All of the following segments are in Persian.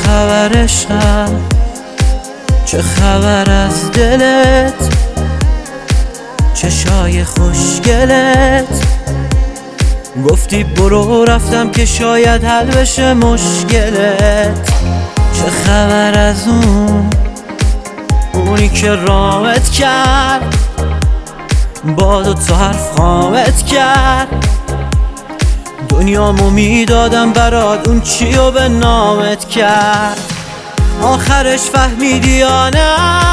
خبر عشقم، چه خبر از دلت، چشای خوشگلت. گفتی برو رفتم که شاید حل بشه مشکلت. چه خبر از اونی که رامت کرد، با دوتا حرف خامت کرد. دنیامو میدادم برات، اون چیو به نامت کرد. آخرش فهمیدی یا نه؟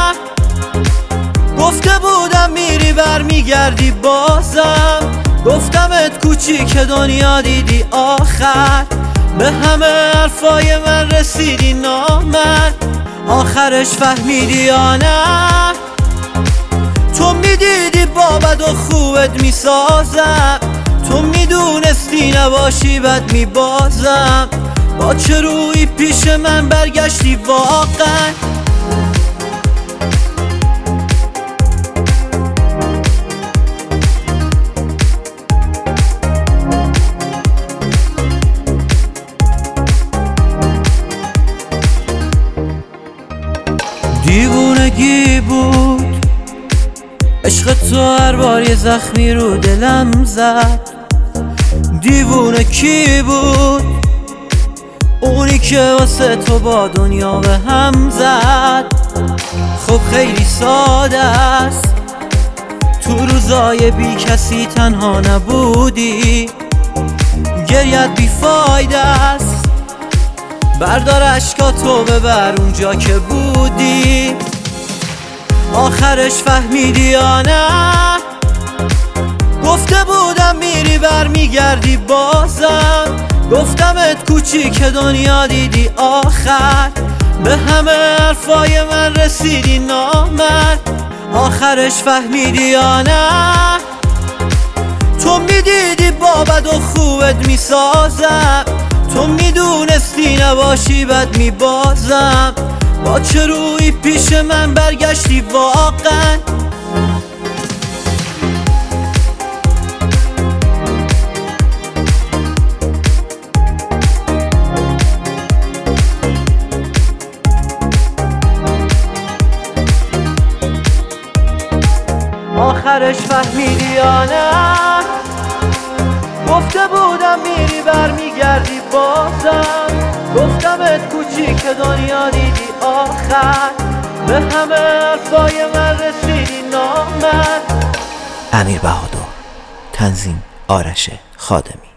گفته بودم میری برمیگردی بازم. گفتمت کوچیک دنیا دیدی آخر، به همه حرفای من رسیدی نامرد. آخرش فهمیدی یا نه؟ تو میدیدی با بد و خوبت میسازم، تو میدونستی نباشی بد میبازم. با چه روی پیش من برگشتی واقعا؟ دیوونگی بود عشق تو، هر بار یه زخمی رو دلم زد. دیوونه کی بود؟ اونی که واسه تو با دنیا به هم زد. خب خیلی ساده است، تو روزای بی کسی تنها نبودی. گریت بی فایده است، بردار اشکاتو ببر اونجا که بودی. آخرش فهمیدی یا نه؟ گفته بودم میری برمیگردی بازم. گفتمت کوچیک دنیا دیدی آخر، به همه حرفای من رسیدی نامرد. آخرش فهمیدی یا نه؟ تو میدیدی با بد و خوبت میسازم، تو میدونستی نباشی بد میبازم. با چه روی پیش من برگشتی واقعا؟ آخرش فهمیدی یا نه؟ گفته بودم میری برمیگردی بازم. گفتمت کوچیک دنیا دیدی آخر، به همه حرفای من رسیدی نامرد. امیر بهادر، تنظیم آرش خادمی.